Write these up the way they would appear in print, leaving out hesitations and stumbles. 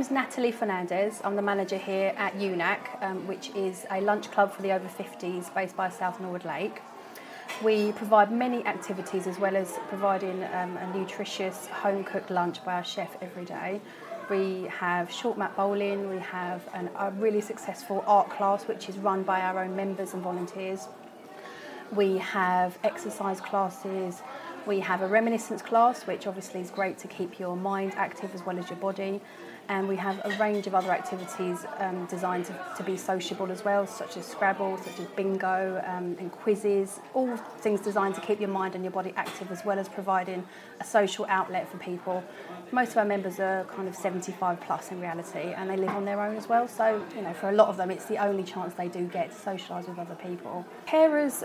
name's Natalie Fernandez. I'm the manager here at UNAC, which is a lunch club for the over 50s based by South Norwood Lake. We provide many activities as well as providing a nutritious home-cooked lunch by our chef every day. We have short mat bowling, we have a really successful art class which is run by our own members and volunteers. We have exercise classes, we have a reminiscence class which obviously is great to keep your mind active as well as your body, and we have a range of other activities designed to be sociable as well, such as Scrabble, such as bingo and quizzes, all things designed to keep your mind and your body active as well as providing a social outlet for people. Most of our members are kind of 75 plus in reality, and they live on their own as well, so for a lot of them it's the only chance they do get to socialise with other people. Carers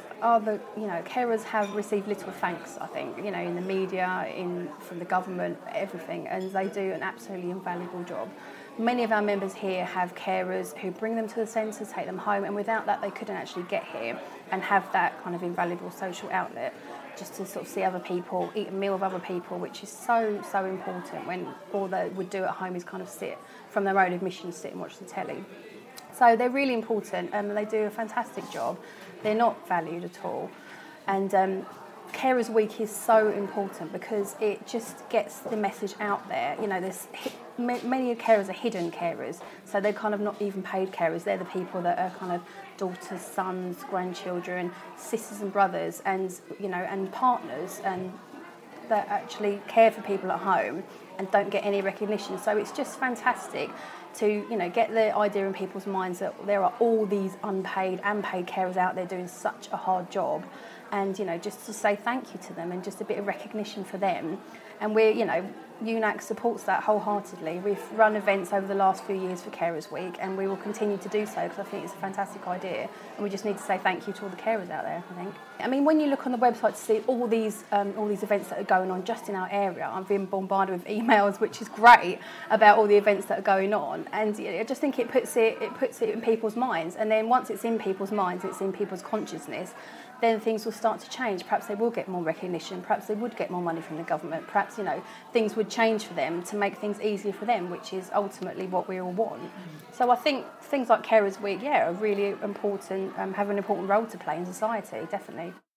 have received little thanks, I think, in the media, from the government, everything, and they do an absolutely invaluable job. Many of our members here have carers who bring them to the centre, take them home, and without that they couldn't actually get here and have that kind of invaluable social outlet, just to sort of see other people, eat a meal with other people, which is so important when all they would do at home is kind of sit from their own admission, sit and watch the telly. So they're really important and they do a fantastic job. They're not valued at all. And Carers Week is so important because it just gets the message out there. Many carers are hidden carers, so they're kind of not even paid carers. They're the people that are kind of daughters, sons, grandchildren, sisters and brothers, and partners, and that actually care for people at home and don't get any recognition. So it's just fantastic to get the idea in people's minds that there are all these unpaid and paid carers out there doing such a hard job, and just to say thank you to them and just a bit of recognition for them. And UNAC supports that wholeheartedly. We've run events over the last few years for Carers Week, and we will continue to do so because I think it's a fantastic idea, and we just need to say thank you to all the carers out there, I think. I mean, when you look on the website to see all these events that are going on just in our area, I've been bombarded with emails, which is great, about all the events that are going on, and I just think it puts it in people's minds, and then once it's in people's minds, it's in people's consciousness, then things will start to change. Perhaps they will get more recognition, perhaps they would get more money from the government, perhaps things would change for them to make things easier for them, which is ultimately what we all want. So I think things like Carers Week, are really important, have an important role to play in society, definitely.